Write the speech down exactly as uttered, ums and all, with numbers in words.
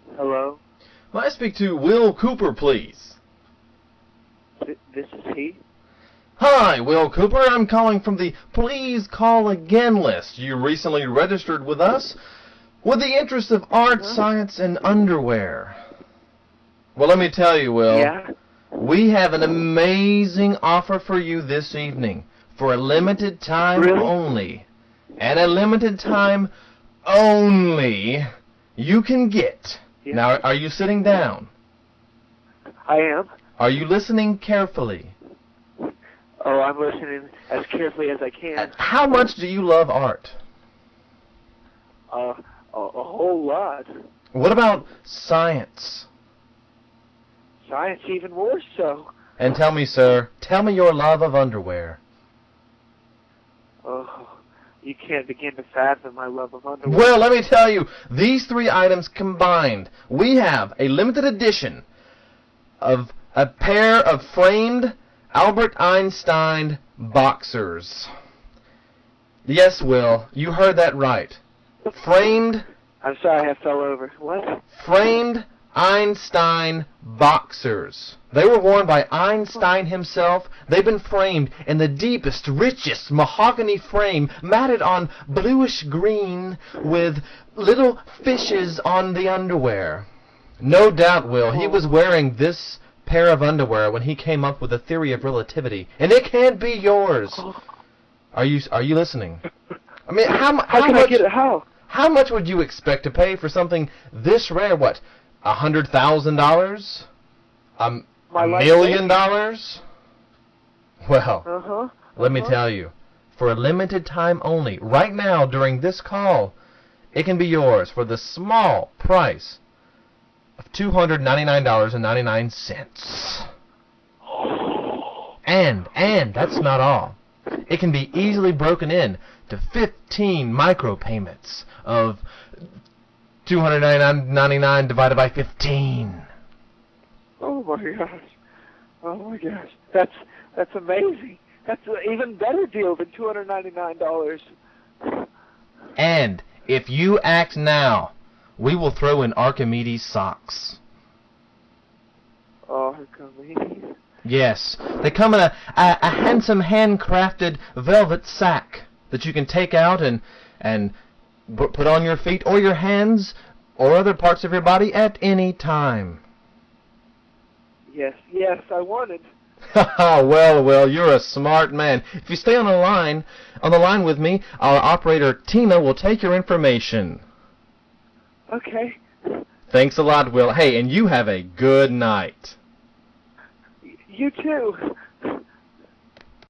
Hello? May I speak to Will Cooper, please? Th- this is he? Hi, Will Cooper. I'm calling from the Please Call Again list. You recently registered with us with the interest of art, Huh? science, and underwear. Well, let me tell you, Will. Yeah? We have an amazing offer for you this evening for a limited time Really? only. And a limited time only you can get. Yeah. Now, are you sitting down? I am? Are you listening carefully? Oh, I'm listening as carefully as I can. How much do you love art? Uh, a, a whole lot. What about science? Science even more so. And tell me, sir, tell me your love of underwear. Oh, you can't begin to fathom my love of underwear. Well, let me tell you, these three items combined, we have a limited edition of a pair of framed Albert Einstein boxers. Yes, Will, you heard that right. Framed, I'm sorry I fell over. What? framed Einstein boxers. They were worn by Einstein himself. They've been framed in the deepest, richest mahogany frame, matted on bluish green with little fishes on the underwear. No doubt, Will, he was wearing this pair of underwear when he came up with the theory of relativity, and it can't be yours. Are you are you listening? I mean, how, mu- How how can much I get it? How? how much would you expect to pay for something this rare? What, a hundred thousand dollars? A My life million savings. dollars? Well, Uh-huh. let me uh-huh. tell you, for a limited time only, right now during this call, it can be yours for the small price of two hundred ninety-nine dollars and ninety-nine cents. And, and, that's not all. It can be easily broken in to fifteen micropayments of two hundred ninety-nine dollars and ninety-nine cents divided by fifteen. Oh my gosh. Oh my gosh. That's that's amazing. That's an even better deal than two hundred ninety-nine dollars. And if you act now, we will throw in Archimedes socks. Archimedes. Yes, they come in a, a, a handsome handcrafted velvet sack that you can take out and and p- put on your feet or your hands or other parts of your body at any time. Yes, yes, I wanted. well, well, you're a smart man. If you stay on the line, on the line with me, our operator Tina will take your information. Okay. Thanks a lot, Will. Hey, and you have a good night. You too.